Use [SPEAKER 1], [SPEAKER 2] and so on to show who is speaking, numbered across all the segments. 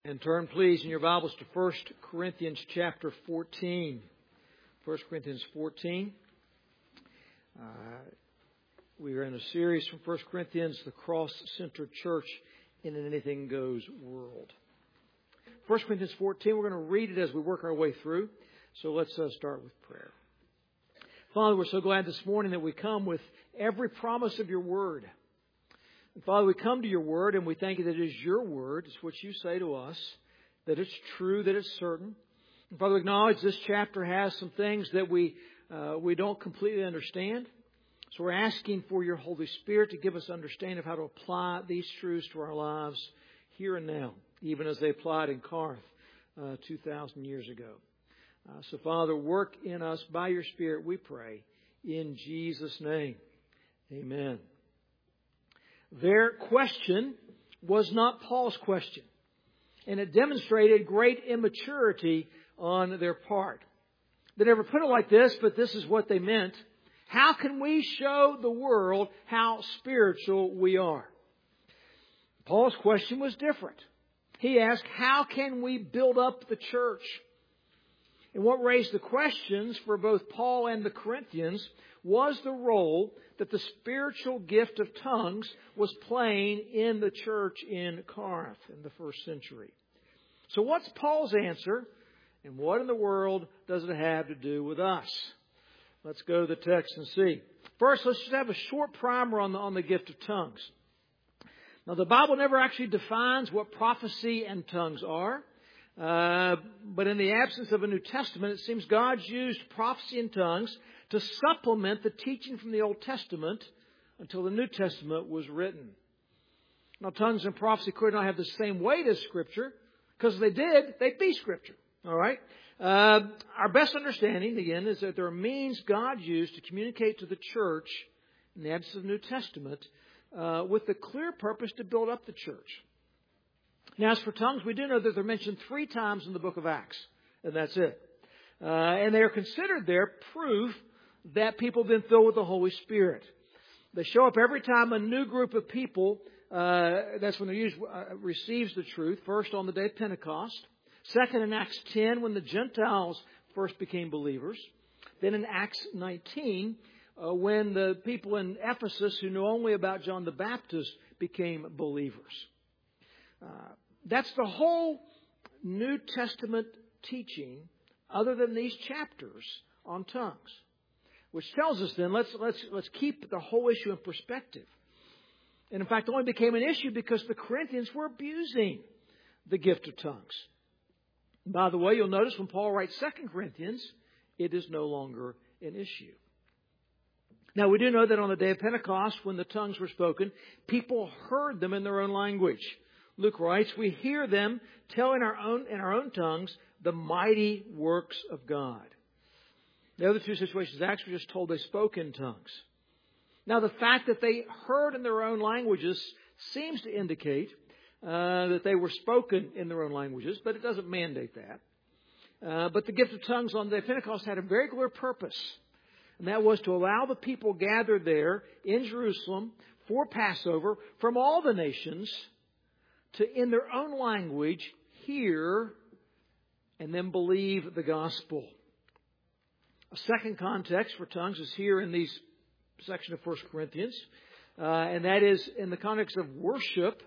[SPEAKER 1] And turn, please, in your Bibles to 1 Corinthians chapter 14. 1 Corinthians 14. We are in a series from 1 Corinthians, the cross-centered church in an anything goes world. 1 Corinthians 14, we're going to read it as we work our way through. So let's start with prayer. Father, we're so glad this morning that we come with every promise of your word. And Father, we come to your word and we thank you that it is your word. It's what you say to us, that it's true, that it's certain. And Father, we acknowledge this chapter has some things that we don't completely understand. So we're asking for your Holy Spirit to give us understanding of how to apply these truths to our lives here and now, even as they applied in Corinth 2,000 years ago. So Father, work in us by your Spirit, we pray, in Jesus' name. Amen. Their question was not Paul's question, and it demonstrated great immaturity on their part. They never put it like this, but this is what they meant. How can we show the world how spiritual we are? Paul's question was different. He asked, how can we build up the church? And what raised the questions for both Paul and the Corinthians was the role that the spiritual gift of tongues was playing in the church in Corinth in the first century. So what's Paul's answer? And what in the world does it have to do with us? Let's go to the text and see. First, let's just have a short primer on the gift of tongues. Now, the Bible never actually defines what prophecy and tongues are. But in the absence of a New Testament, it seems God's used prophecy and tongues to supplement the teaching from the Old Testament until the New Testament was written. Now, tongues and prophecy could not have the same weight as Scripture, because if they did, they'd be Scripture. All right? Our best understanding, again, is that there are means God used to communicate to the church in the absence of the New Testament with the clear purpose to build up the church. Now, as for tongues, we do know that they're mentioned 3 times in the book of Acts, and that's it. And they are considered there proof that people have been filled with the Holy Spirit. They show up every time a new group of people, that's when they receives the truth, first on the day of Pentecost, second in Acts 10 when the Gentiles first became believers, then in Acts 19 when the people in Ephesus who knew only about John the Baptist became believers. That's the whole New Testament teaching other than these chapters on tongues. Which tells us then, let's keep the whole issue in perspective. And in fact, it only became an issue because the Corinthians were abusing the gift of tongues. And by the way, you'll notice when Paul writes 2 Corinthians, it is no longer an issue. Now, we do know that on the day of Pentecost, when the tongues were spoken, people heard them in their own language. Luke writes, we hear them telling in our own tongues the mighty works of God. The other 2 situations, Acts were just told they spoke in tongues. Now, the fact that they heard in their own languages seems to indicate that they were spoken in their own languages, but it doesn't mandate that. But the gift of tongues on the day of Pentecost had a very clear purpose, and that was to allow the people gathered there in Jerusalem for Passover from all the nations to, in their own language, hear and then believe the gospel. A second context for tongues is here in these section of 1 Corinthians, and that is in the context of worship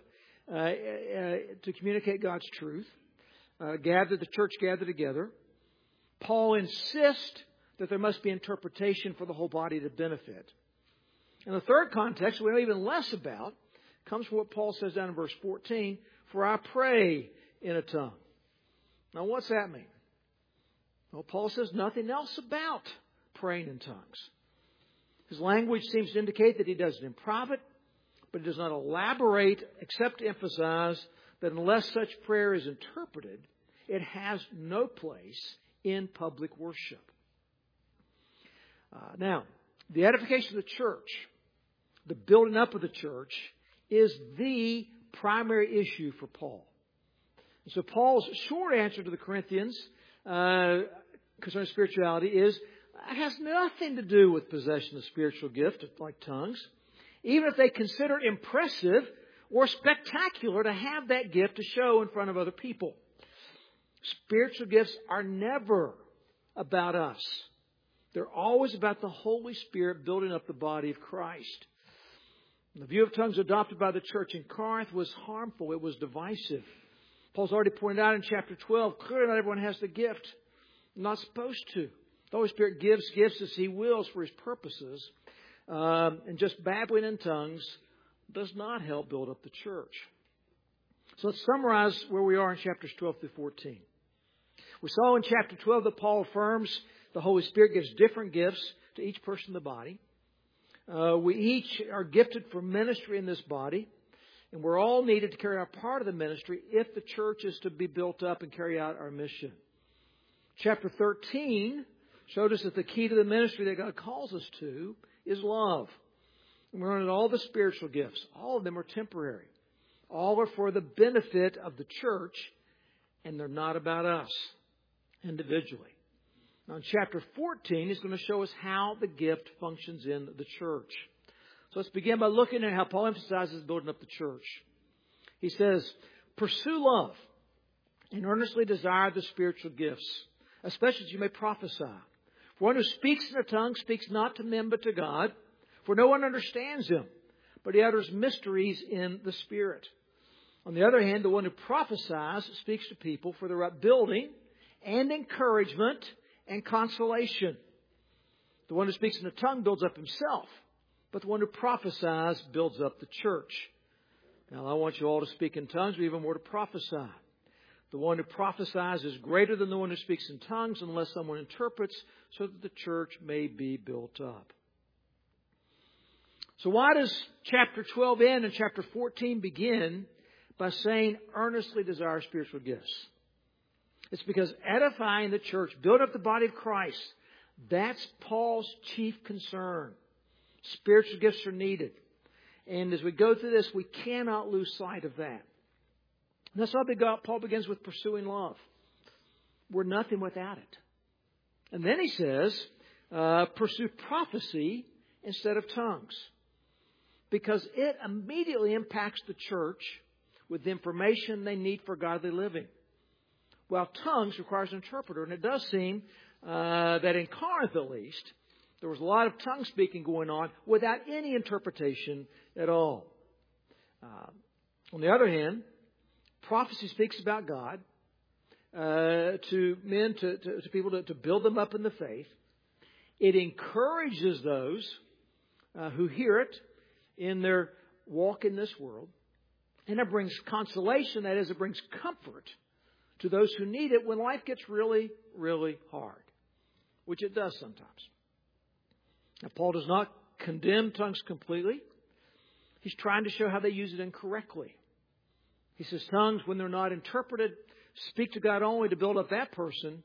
[SPEAKER 1] to communicate God's truth. The church gathered together. Paul insists that there must be interpretation for the whole body to benefit. And the third context we know even less about comes from what Paul says down in verse 14, for I pray in a tongue. Now, what's that mean? Well, Paul says nothing else about praying in tongues. His language seems to indicate that he does it in private, but he does not elaborate except to emphasize that unless such prayer is interpreted, it has no place in public worship. Now, the edification of the church, the building up of the church, is the primary issue for Paul. And so Paul's short answer to the Corinthians concerning spirituality is, it has nothing to do with possession of spiritual gift like tongues. Even if they consider it impressive or spectacular to have that gift to show in front of other people. Spiritual gifts are never about us. They're always about the Holy Spirit building up the body of Christ. The view of tongues adopted by the church in Corinth was harmful. It was divisive. Paul's already pointed out in chapter 12, clearly not everyone has the gift. Not supposed to. The Holy Spirit gives gifts as He wills for His purposes. And just babbling in tongues does not help build up the church. So let's summarize where we are in chapters 12 through 14. We saw in chapter 12 that Paul affirms the Holy Spirit gives different gifts to each person in the body. We each are gifted for ministry in this body. And we're all needed to carry our part of the ministry if the church is to be built up and carry out our mission. Chapter 13 showed us that the key to the ministry that God calls us to is love. And we learned that all the spiritual gifts, all of them are temporary. All are for the benefit of the church, and they're not about us individually. Now in chapter 14, he's going to show us how the gift functions in the church. So let's begin by looking at how Paul emphasizes building up the church. He says, pursue love and earnestly desire the spiritual gifts, especially as you may prophesy. For one who speaks in a tongue speaks not to men but to God, for no one understands him, but he utters mysteries in the Spirit. On the other hand, the one who prophesies speaks to people for their upbuilding and encouragement and consolation. The one who speaks in a tongue builds up himself, but the one who prophesies builds up the church. Now, I want you all to speak in tongues, but even more to prophesy. The one who prophesies is greater than the one who speaks in tongues unless someone interprets, so that the church may be built up. So why does chapter 12 end and chapter 14 begin by saying earnestly desire spiritual gifts? It's because edifying the church, build up the body of Christ, that's Paul's chief concern. Spiritual gifts are needed. And as we go through this, we cannot lose sight of that. And that's why Paul begins with pursuing love. We're nothing without it. And then he says, pursue prophecy instead of tongues. Because it immediately impacts the church with the information they need for godly living. While tongues requires an interpreter. And it does seem that in Corinth at least, there was a lot of tongue speaking going on without any interpretation at all. On the other hand, prophecy speaks about God to men, to people to build them up in the faith. It encourages those who hear it in their walk in this world. And it brings consolation, that is, it brings comfort to those who need it when life gets really, really hard, which it does sometimes. Now, Paul does not condemn tongues completely. He's trying to show how they use it incorrectly. He says tongues, when they're not interpreted, speak to God only to build up that person.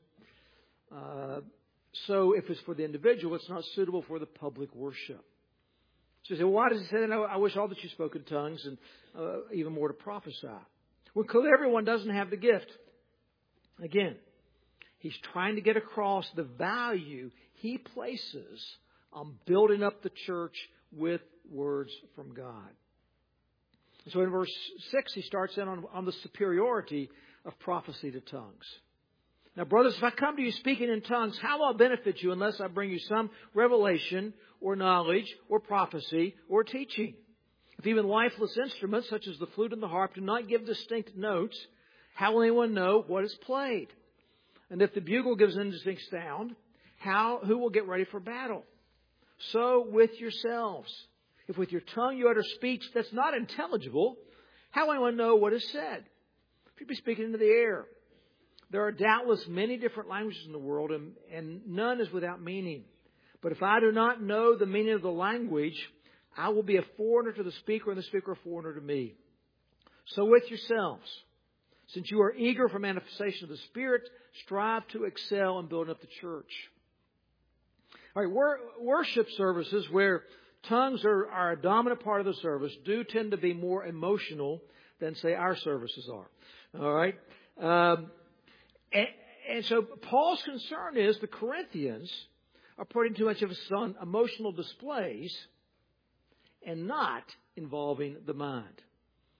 [SPEAKER 1] So if it's for the individual, it's not suitable for the public worship. So you say, well, why does he say that? I wish all that you spoke in tongues and even more to prophesy. Well, clearly everyone doesn't have the gift. Again, he's trying to get across the value he places on building up the church with words from God. So in verse 6, he starts in on the superiority of prophecy to tongues. Now, brothers, if I come to you speaking in tongues, how will I benefit you unless I bring you some revelation or knowledge or prophecy or teaching? If even lifeless instruments such as the flute and the harp do not give distinct notes, how will anyone know what is played? And if the bugle gives an indistinct sound, who will get ready for battle? So with yourselves. If with your tongue you utter speech that's not intelligible, how will anyone know what is said? If you be speaking into the air. There are doubtless many different languages in the world, and none is without meaning. But if I do not know the meaning of the language, I will be a foreigner to the speaker, and the speaker a foreigner to me. So with yourselves, since you are eager for manifestation of the Spirit, strive to excel in building up the church. All right, worship services where tongues are a dominant part of the service do tend to be more emotional than, say, our services are. All right? And so Paul's concern is the Corinthians are putting too much emphasis on emotional displays and not involving the mind.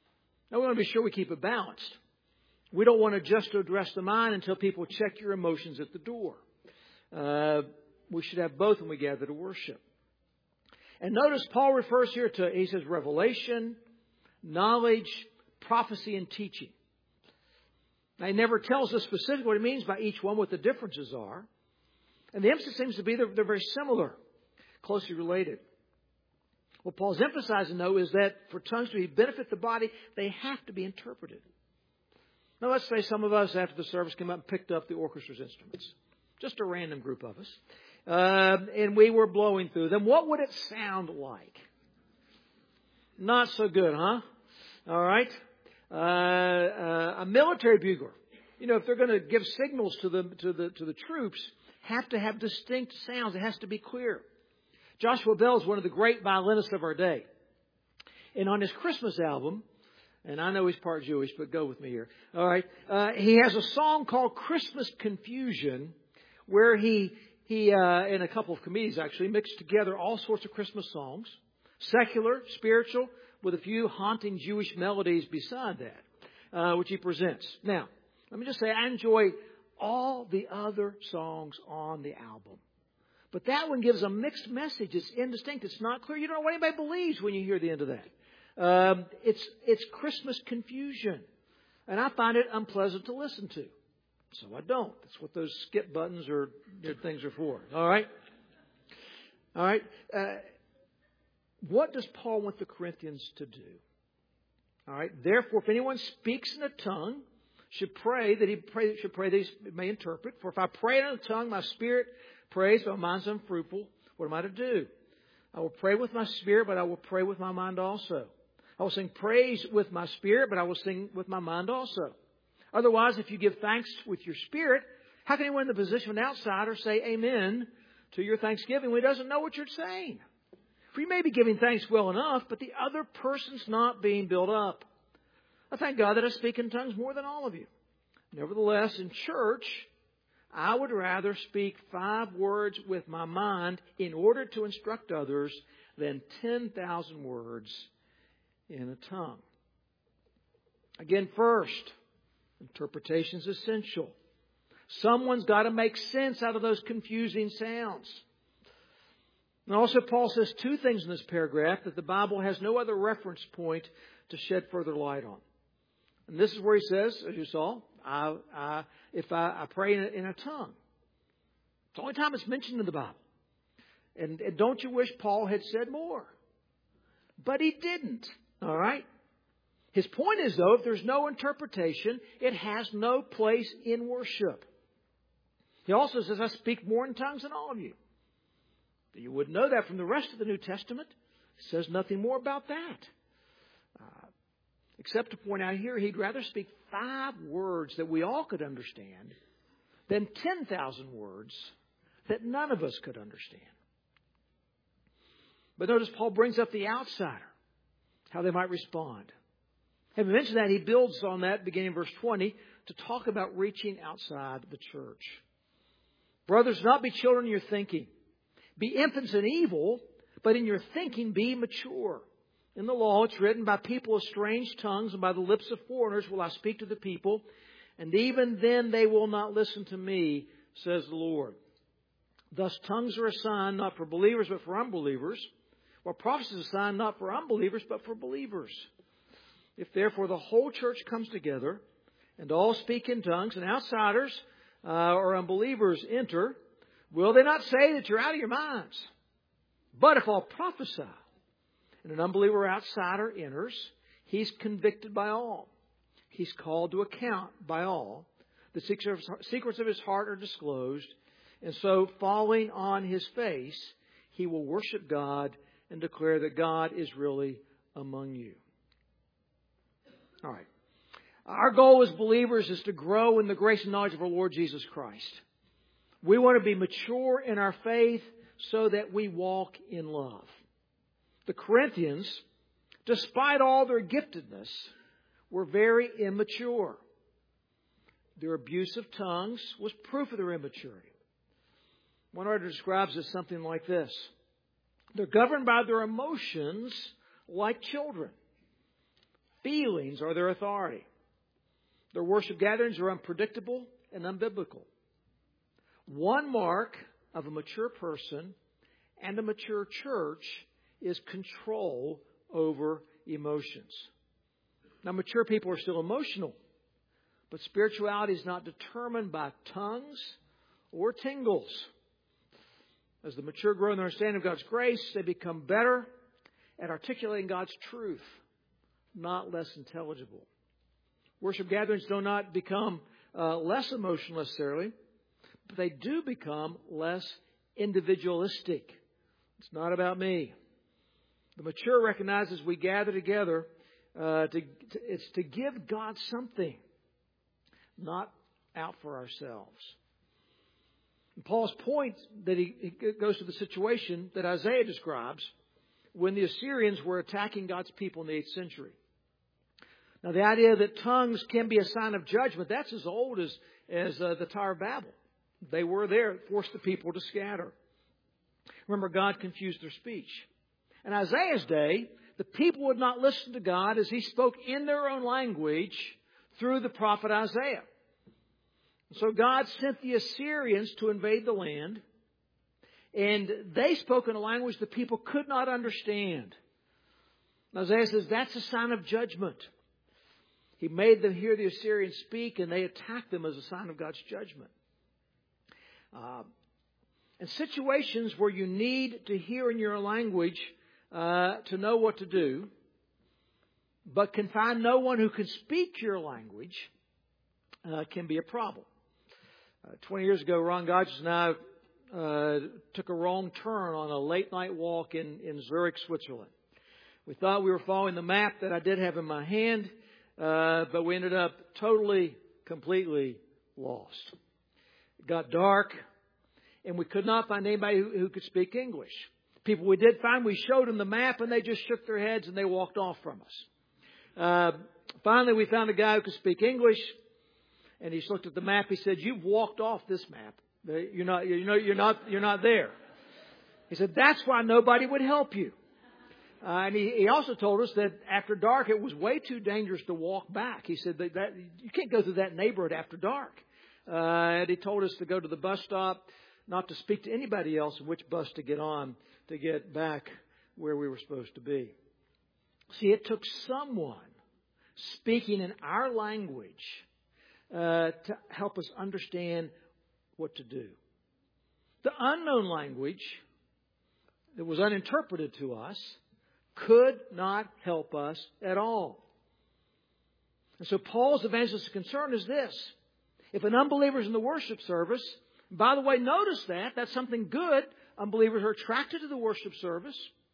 [SPEAKER 1] Now, we want to be sure we keep it balanced. We don't want to just address the mind until people check your emotions at the door. We should have both when we gather to worship. And notice Paul refers here to, he says, revelation, knowledge, prophecy, and teaching. Now, he never tells us specifically what he means by each one, what the differences are. And the emphasis seems to be they're very similar, closely related. What Paul's emphasizing, though, is that for tongues to benefit the body, they have to be interpreted. Now, let's say some of us, after the service, came up and picked up the orchestra's instruments. Just a random group of us. And we were blowing through them. What would it sound like? Not so good, huh? All right. A military bugler. You know, if they're going to give signals to the troops, have to have distinct sounds. It has to be clear. Joshua Bell is one of the great violinists of our day. And on his Christmas album, and I know he's part Jewish, but go with me here. All right. He has a song called Christmas Confusion, where he in a couple of committees actually, mixed together all sorts of Christmas songs, secular, spiritual, with a few haunting Jewish melodies beside that, which he presents. Now, let me just say, I enjoy all the other songs on the album. But that one gives a mixed message. It's indistinct. It's not clear. You don't know what anybody believes when you hear the end of that. It's Christmas confusion. And I find it unpleasant to listen to. So I don't. That's what those skip buttons or things are for. All right? All right. What does Paul want the Corinthians to do? All right. Therefore, if anyone speaks in a tongue, should pray that he may interpret. For if I pray in a tongue, my spirit prays, but my mind's unfruitful. What am I to do? I will pray with my spirit, but I will pray with my mind also. I will sing praise with my spirit, but I will sing with my mind also. Otherwise, if you give thanks with your spirit, how can anyone in the position of an outsider say amen to your thanksgiving when he doesn't know what you're saying? For you may be giving thanks well enough, but the other person's not being built up. I thank God that I speak in tongues more than all of you. Nevertheless, in church, I would rather speak 5 words with my mind in order to instruct others than 10,000 words in a tongue. Again, first, interpretation is essential. Someone's got to make sense out of those confusing sounds. And also, Paul says 2 things in this paragraph that the Bible has no other reference point to shed further light on. And this is where he says, as you saw, if I pray in a tongue. It's the only time it's mentioned in the Bible. And don't you wish Paul had said more? But he didn't. All right? His point is, though, if there's no interpretation, it has no place in worship. He also says, I speak more in tongues than all of you. But you wouldn't know that from the rest of the New Testament. It says nothing more about that. Except to point out here, he'd rather speak 5 words that we all could understand than 10,000 words that none of us could understand. But notice Paul brings up the outsider, how they might respond. Having mentioned that, he builds on that, beginning in verse 20, to talk about reaching outside the church. Brothers, do not be children in your thinking. Be infants in evil, but in your thinking be mature. In the law, it's written, by people of strange tongues and by the lips of foreigners will I speak to the people, and even then they will not listen to me, says the Lord. Thus tongues are a sign not for believers but for unbelievers, while prophecy is a sign not for unbelievers but for believers. If therefore the whole church comes together and all speak in tongues, and outsiders or unbelievers enter, will they not say that you're out of your minds? But if all prophesy, and an unbeliever or outsider enters, he's convicted by all. He's called to account by all. The secrets of his heart are disclosed. And so, falling on his face, he will worship God and declare that God is really among you. All right. Our goal as believers is to grow in the grace and knowledge of our Lord Jesus Christ. We want to be mature in our faith so that we walk in love. The Corinthians, despite all their giftedness, were very immature. Their abuse of tongues was proof of their immaturity. One writer describes it something like this. They're governed by their emotions like children. feelings are their authority. Their worship gatherings are unpredictable and unbiblical. One mark of a mature person and a mature church is control over emotions. Now, mature people are still emotional, but spirituality is not determined by tongues or tingles. As the mature grow in their understanding of God's grace, they become better at articulating God's truth, not less intelligible. Worship gatherings do not become less emotional necessarily, but they do become less individualistic. It's not about me. The mature recognizes we gather together it's to give God something, not out for ourselves. And Paul's point that he goes to the situation that Isaiah describes when the Assyrians were attacking God's people in the 8th century. Now, the idea that tongues can be a sign of judgment, that's as old as the Tower of Babel. They were there, forced the people to scatter. Remember, God confused their speech. In Isaiah's day, the people would not listen to God as He spoke in their own language through the prophet Isaiah. So God sent the Assyrians to invade the land, and they spoke in a language the people could not understand. Isaiah says that's a sign of judgment. He made them hear the Assyrians speak, and they attacked them as a sign of God's judgment. In situations where you need to hear in your language to know what to do, but can find no one who can speak your language, can be a problem. 20 years ago, Ron Godges and I took a wrong turn on a late-night walk in Zurich, Switzerland. We thought we were following the map that I did have in my hand, but we ended up totally, completely lost. It got dark, and we could not find anybody who could speak English. People we did find, we showed them the map, and they just shook their heads and they walked off from us. Finally, we found a guy who could speak English, and he looked at the map. He said, "You've walked off this map. You're not there." He said, "That's why nobody would help you." And he also told us that after dark, it was way too dangerous to walk back. He said that you can't go through that neighborhood after dark. And he told us to go to the bus stop, not to speak to anybody else, and which bus to get on to get back where we were supposed to be. See, it took someone speaking in our language to help us understand what to do. The unknown language that was uninterpreted to us could not help us at all. And so Paul's evangelistic concern is this. If an unbeliever is in the worship service, by the way, notice that's something good. Unbelievers are attracted to the worship service.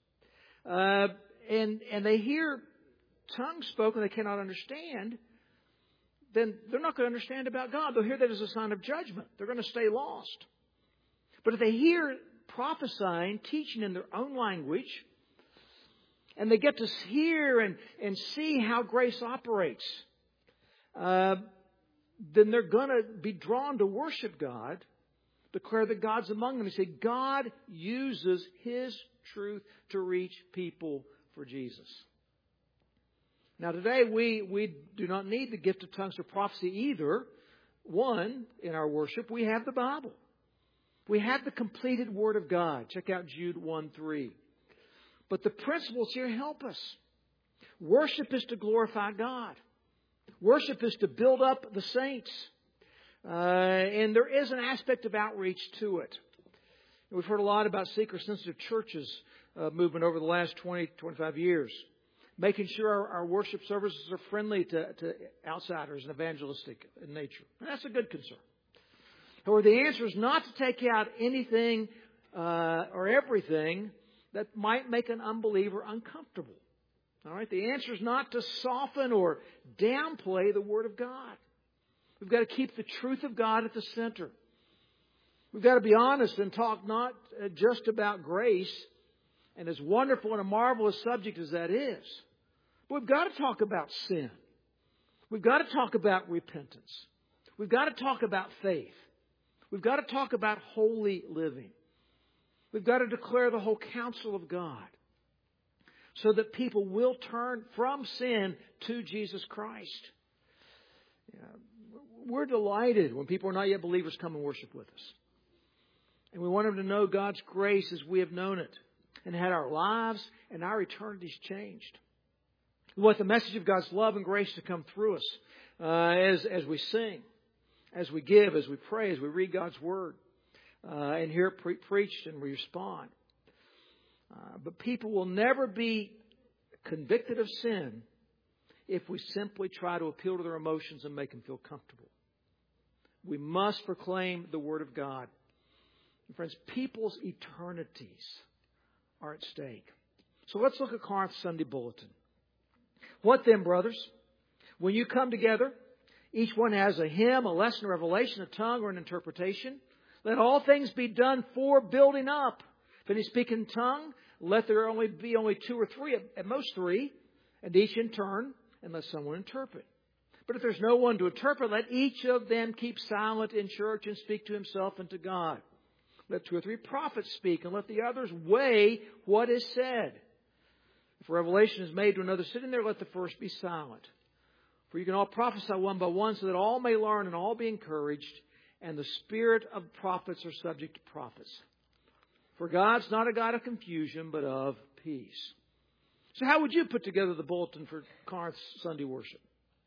[SPEAKER 1] And they hear tongues spoken they cannot understand. Then they're not going to understand about God. They'll hear that as a sign of judgment. They're going to stay lost. But if they hear prophesying, teaching in their own language, and they get to hear and see how grace operates, then they're going to be drawn to worship God, declare that God's among them. And say, God uses His truth to reach people for Jesus. Now today we do not need the gift of tongues or prophecy either. One, in our worship, we have the Bible. We have the completed Word of God. Check out Jude 1:3. But the principles here help us. Worship is to glorify God. Worship is to build up the saints. And there is an aspect of outreach to it. We've heard a lot about seeker-sensitive churches movement over the last 20, 25 years. Making sure our worship services are friendly to outsiders and evangelistic in nature. And that's a good concern. However, the answer is not to take out anything or everything that might make an unbeliever uncomfortable. All right? The answer is not to soften or downplay the Word of God. We've got to keep the truth of God at the center. We've got to be honest and talk not just about grace, and as wonderful and a marvelous subject as that is, but we've got to talk about sin. We've got to talk about repentance. We've got to talk about faith. We've got to talk about holy living. We've got to declare the whole counsel of God. so that people will turn from sin to Jesus Christ. We're delighted when people who are not yet believers come and worship with us. And we want them to know God's grace as we have known it and had our lives and our eternities changed. We want the message of God's love and grace to come through us as we sing, as we give, as we pray, as we read God's Word and hear it preached and we respond. But people will never be convicted of sin if we simply try to appeal to their emotions and make them feel comfortable. We must proclaim the Word of God. And friends, people's eternities are at stake. So let's look at Corinth's Sunday Bulletin. What then, brothers? When you come together, each one has a hymn, a lesson, a revelation, a tongue, or an interpretation. Let all things be done for building up. If any speak in tongue, let there be only two or three, at most three, and each in turn, and let someone interpret. But if there's no one to interpret, let each of them keep silent in church and speak to himself and to God. Let two or three prophets speak, and let the others weigh what is said. If a revelation is made to another sitting there, let the first be silent. For you can all prophesy one by one, so that all may learn and all be encouraged, and the spirit of prophets are subject to prophets. For God's not a God of confusion, but of peace. So how would you put together the bulletin for Corinth's Sunday worship?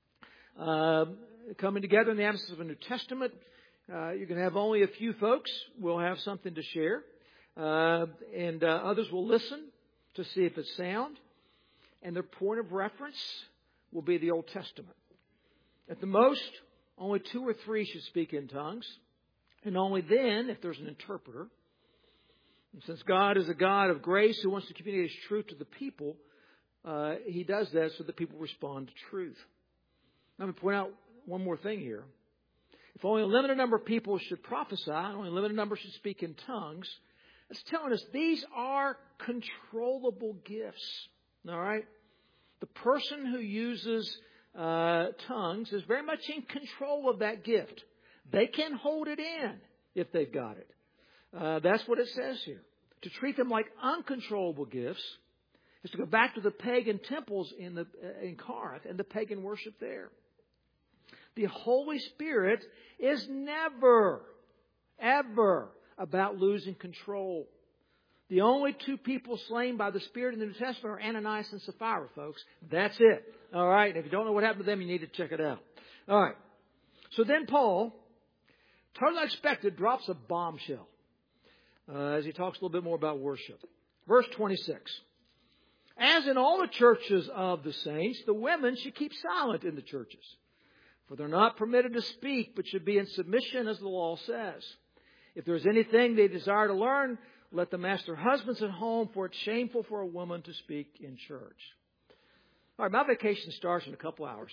[SPEAKER 1] Coming together in the absence of a New Testament, you can have only a few folks will have something to share, and others will listen to see if it's sound, and their point of reference will be the Old Testament. At the most, only two or three should speak in tongues, and only then if there's an interpreter. And since God is a God of grace who wants to communicate His truth to the people, He does that so that people respond to truth. Let me point out one more thing here. If only a limited number of people should prophesy, and only a limited number should speak in tongues, it's telling us these are controllable gifts. All right? The person who uses tongues is very much in control of that gift. They can hold it in if they've got it. That's what it says here. To treat them like uncontrollable gifts is to go back to the pagan temples in Corinth and the pagan worship there. The Holy Spirit is never, ever about losing control. The only two people slain by the Spirit in the New Testament are Ananias and Sapphira, folks. That's it. All right. And if you don't know what happened to them, you need to check it out. All right. So then Paul, totally unexpected, drops a bombshell as he talks a little bit more about worship. Verse 26. As in all the churches of the saints, the women should keep silent in the churches. For they're not permitted to speak, but should be in submission as the law says. If there is anything they desire to learn, let them ask their husbands at home, for it's shameful for a woman to speak in church. All right, my vacation starts in a couple hours.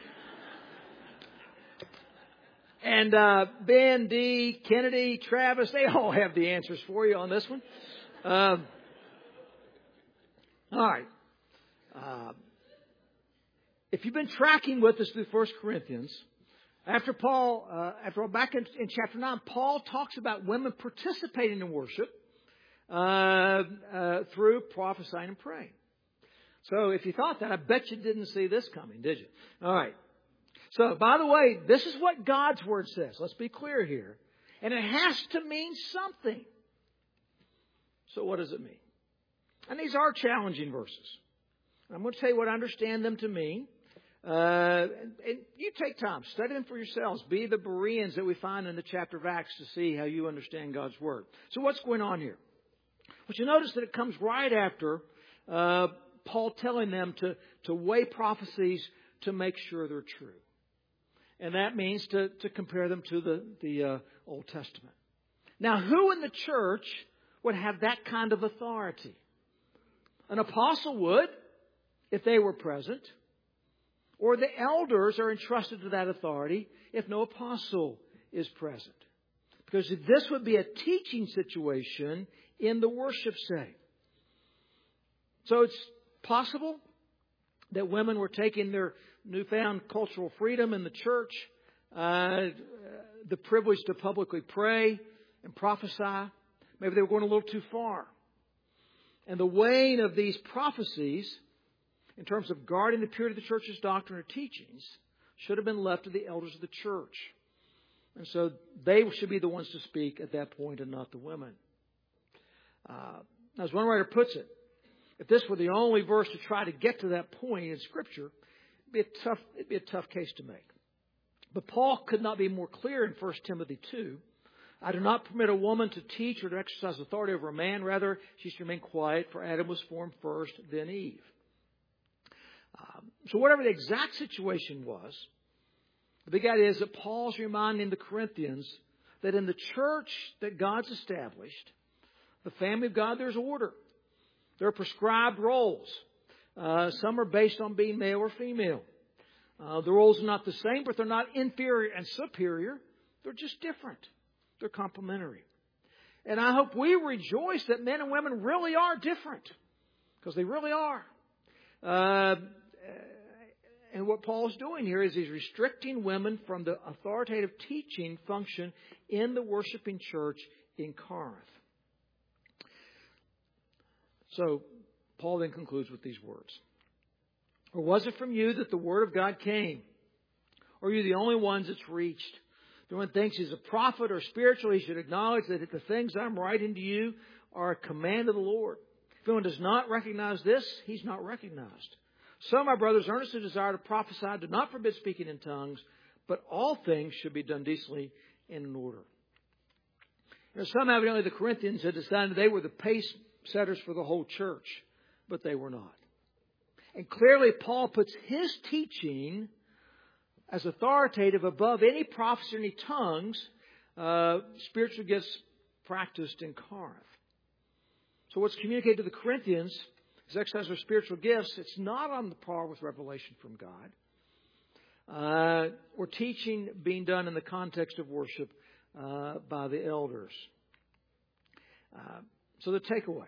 [SPEAKER 1] And Ben, Dee, Kennedy, Travis, they all have the answers for you on this one. All right. If you've been tracking with us through 1 Corinthians, after back in chapter 9, Paul talks about women participating in worship through prophesying and praying. So if you thought that, I bet you didn't see this coming, did you? All right. So, by the way, this is what God's Word says. Let's be clear here. And it has to mean something. So what does it mean? And these are challenging verses. I'm going to tell you what I understand them to mean. And you take time, study them for yourselves. Be the Bereans that we find in the chapter of Acts to see how you understand God's Word. So what's going on here? But you notice that it comes right after Paul telling them to weigh prophecies to make sure they're true. And that means to compare them to the Old Testament. Now, who in the church would have that kind of authority? An apostle would, if they were present. Or the elders are entrusted to that authority if no apostle is present. Because this would be a teaching situation in the worship setting. So it's possible that women were taking their newfound cultural freedom in the church, the privilege to publicly pray and prophesy. Maybe they were going a little too far. And the weighing of these prophecies, in terms of guarding the purity of the church's doctrine or teachings, should have been left to the elders of the church. And so they should be the ones to speak at that point and not the women. As one writer puts it, if this were the only verse to try to get to that point in Scripture, it'd be a tough case to make. But Paul could not be more clear in 1 Timothy 2. I do not permit a woman to teach or to exercise authority over a man. Rather, she should remain quiet, for Adam was formed first, then Eve. So whatever the exact situation was, the big idea is that Paul's reminding the Corinthians that in the church that God's established, the family of God, there's order. There are prescribed roles. Some are based on being male or female. The roles are not the same, but they're not inferior and superior. They're just different. They're complementary. And I hope we rejoice that men and women really are different, because they really are. And what Paul's doing here is he's restricting women from the authoritative teaching function in the worshiping church in Corinth. So Paul then concludes with these words. Or was it from you that the word of God came? Or are you the only ones it's reached? If anyone thinks he's a prophet or spiritual, he should acknowledge that the things I'm writing to you are a command of the Lord. If anyone does not recognize this, he's not recognized. So, my brothers, earnestly desire to prophesy. Do not forbid speaking in tongues, but all things should be done decently and in order. Some evidently the Corinthians had decided they were the pace setters for the whole church, but they were not. And clearly Paul puts his teaching as authoritative above any prophecy or any tongues, spiritual gifts practiced in Corinth. So what's communicated to the Corinthians is exercise their spiritual gifts. It's not on the par with revelation from God, or teaching being done in the context of worship by the elders. So the takeaway.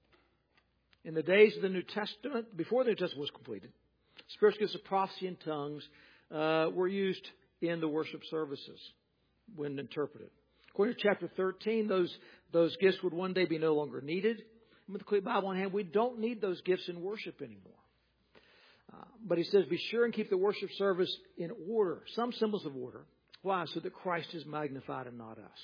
[SPEAKER 1] In the days of the New Testament, before the New Testament was completed, spiritual gifts of prophecy and tongues were used in the worship services when interpreted. According to chapter 13, those gifts would one day be no longer needed. And with the clear Bible in hand, we don't need those gifts in worship anymore. But he says, be sure and keep the worship service in order, some symbols of order. Why? So that Christ is magnified and not us.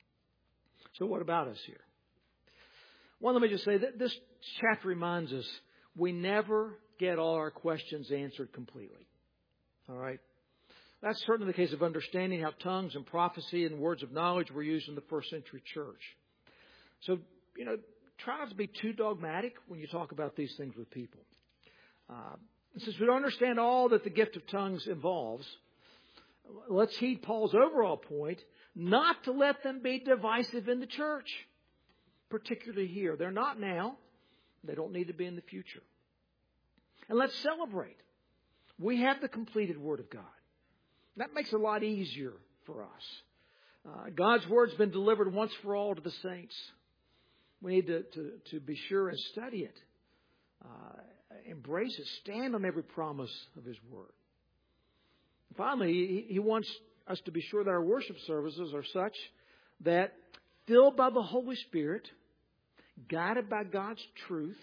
[SPEAKER 1] So what about us here? Well, let me just say that this chapter reminds us we never get all our questions answered completely. All right? That's certainly the case of understanding how tongues and prophecy and words of knowledge were used in the first century church. So, try not to be too dogmatic when you talk about these things with people. Since we don't understand all that the gift of tongues involves, let's heed Paul's overall point, not to let them be divisive in the church. Particularly here. They're not now. They don't need to be in the future. And let's celebrate. We have the completed Word of God. That makes it a lot easier for us. God's Word's been delivered once for all to the saints. We need to be sure and study it. Embrace it. Stand on every promise of His Word. Finally, He wants us to be sure that our worship services are such that, filled by the Holy Spirit, guided by God's truth,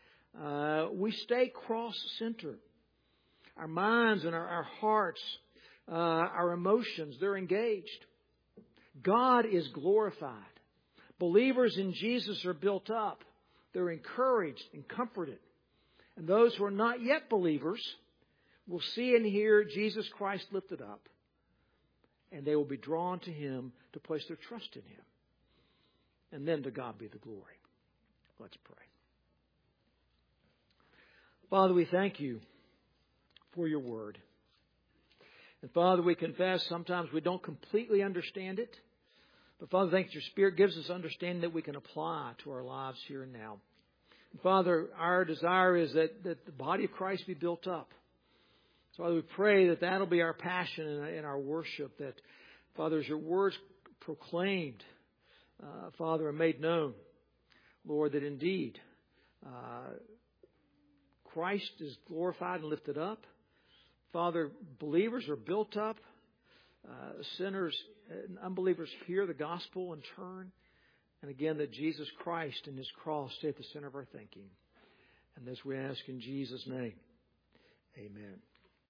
[SPEAKER 1] we stay cross-centered. Our minds and our hearts, our emotions, they're engaged. God is glorified. Believers in Jesus are built up. They're encouraged and comforted. And those who are not yet believers will see and hear Jesus Christ lifted up. And they will be drawn to Him to place their trust in Him. And then to God be the glory. Let's pray. Father, we thank You for Your Word. And Father, we confess sometimes we don't completely understand it. But Father, thank You, Your Spirit gives us understanding that we can apply to our lives here and now. And Father, our desire is that the body of Christ be built up. So Father, we pray that that'll be our passion in our worship. That, Father, as Your Word's proclaimed, Father, and made known, Lord, that indeed Christ is glorified and lifted up. Father, believers are built up. Sinners and unbelievers hear the gospel and turn. And again, that Jesus Christ and His cross stay at the center of our thinking. And this we ask in Jesus' name. Amen.